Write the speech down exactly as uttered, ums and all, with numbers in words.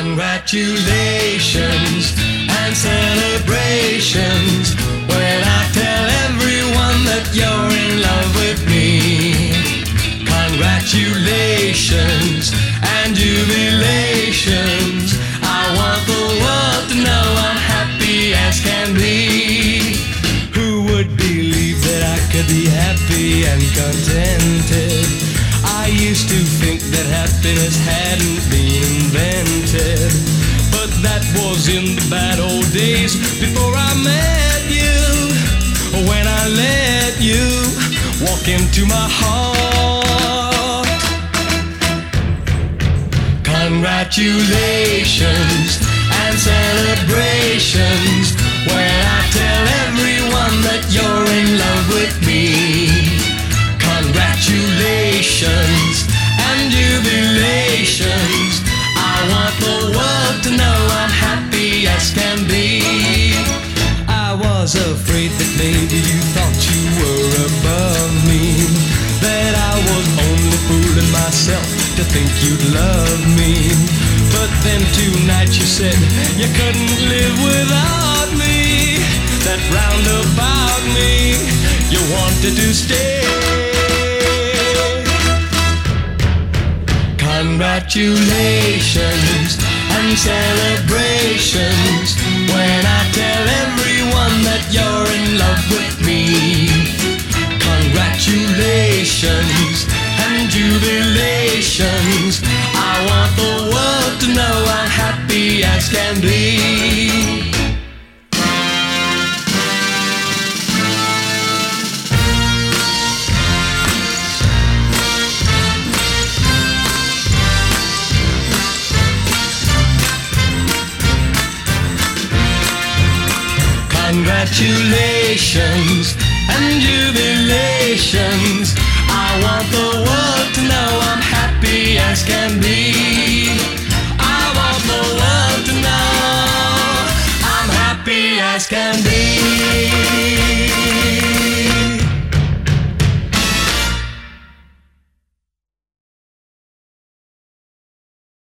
Congratulations and celebrations when I tell everyone that you're in love with me. Congratulations and jubilations. I want the world to know I'm happy as can be. Who would believe that I could be happy and contented? I used to think that happiness hadn't been invented, but that was in the bad old days before I met you. When I let you walk into my heart. Congratulations and celebrations when I tell everyone that you're in love with me. Congratulations and jubilations. I want the world to know I'm happy as can be. I was afraid that maybe you thought you were above me, that I was only fooling myself to think you'd love me. But then tonight you said you couldn't live without me, that round about me you wanted to stay. Congratulations and celebrations when I tell everyone that you're in love with me. Congratulations and jubilations. I want the world to know I'm happy as can be. Congratulations and jubilations. I want the world to know I'm